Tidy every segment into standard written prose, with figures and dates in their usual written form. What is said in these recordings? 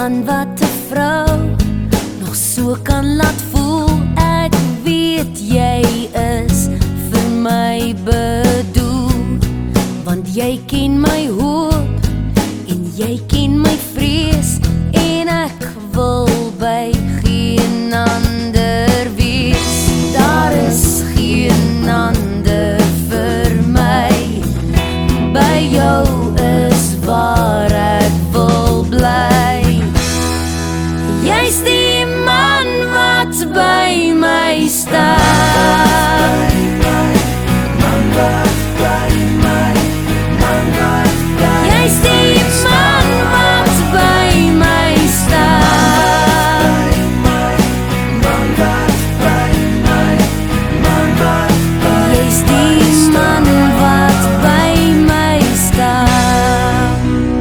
man wat 'n vrou nog so kan laat voel. Ek weet jy is vir my bedoel, want jy ken my hoop en jy ken my vrees, en ek wil by geen ander wees. Daar is geen ander vir my, by jou is waar ek wil bly. Jy's die man wat by my staan, man wat by my, man wat by my. Jy's die man wat by my staan, man wat by my, man wat by my. Jy's die man wat by my staan.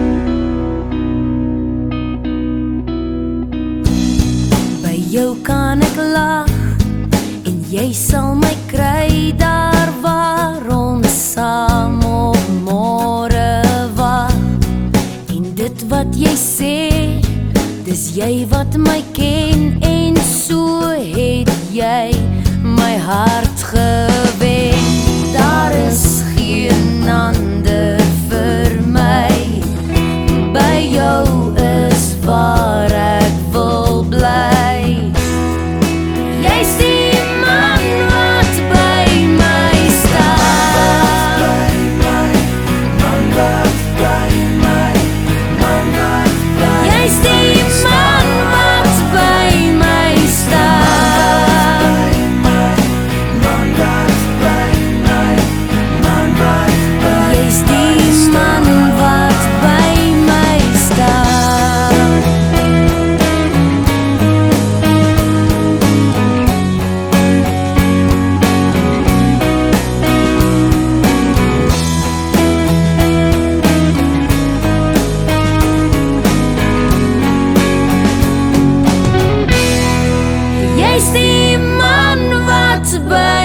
By jou kan ek lag en jy sal my kry daar waar ons saam op môre wag. En dit wat jy sê, dis jy wat my ken, en so het jy my hart gewen. Daar is geen ander vir my, by jou is waar ek wil bly. Jy's die man wat by my staan, man wat by my, man wat by my. Jy's die man wat by my staan, man wat by my, man wat by my. Jy's die man wat by my staan. Jy's die man wat by